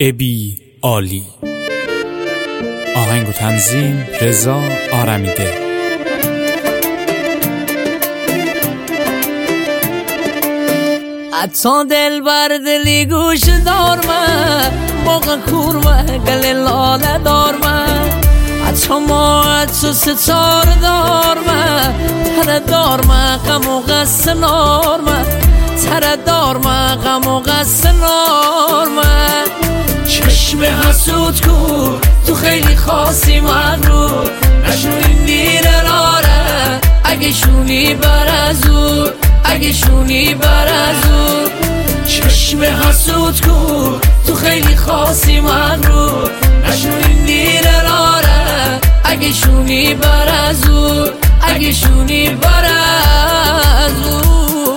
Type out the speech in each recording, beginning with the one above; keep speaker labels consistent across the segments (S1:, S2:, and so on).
S1: ابی عالی. آهنگ و تنظیم رضا آرمیده.
S2: حتی دل بر دلی گوش دارم، موقع کورمه گل لاله دارم، حتی ما حتی ستار دارم، تره دارم غم و غصه نارم، تره دارم غم و غصه نارم. چشم حسود کو تو خیلی خاصی مغرور، نشونین دیره راره اگه شونی بر ازور، اگه شونی بر ازور. چشم حسود کو تو خیلی خاصی مغرور، نشونین دیره راره اگه شونی بر ازور، اگه شونی بر ازور.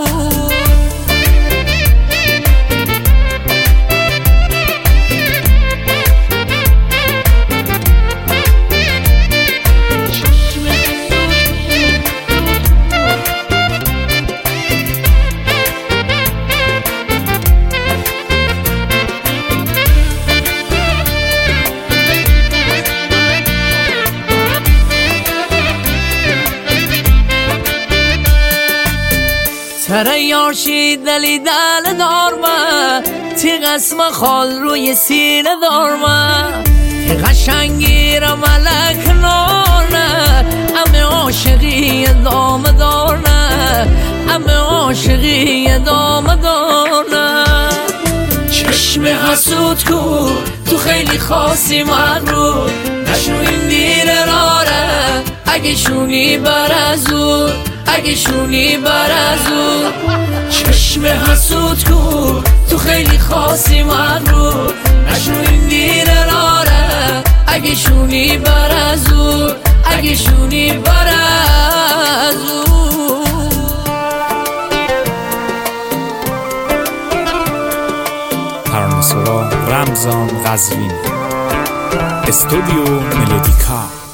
S2: تره یارشی دلی دل دارمه، تی قسم خال روی سینه دارمه، تی قشنگی را ملک نارنه، امه عاشقی دام دارنه، امه عاشقی دام دارنه. چشم حسود کو تو خیلی خاصی مغرور، نشونین دیره راره اگه شونی بر ازور، اگه شونی بر ازور. چشم حسود کو تو خیلی خاصی مغرور، نشونین دیره راره اگه شونی بر ازور، اگه شونی بر ازور.
S1: ترانه‌سرا رمضان قزوینی، استودیو ملودیکا.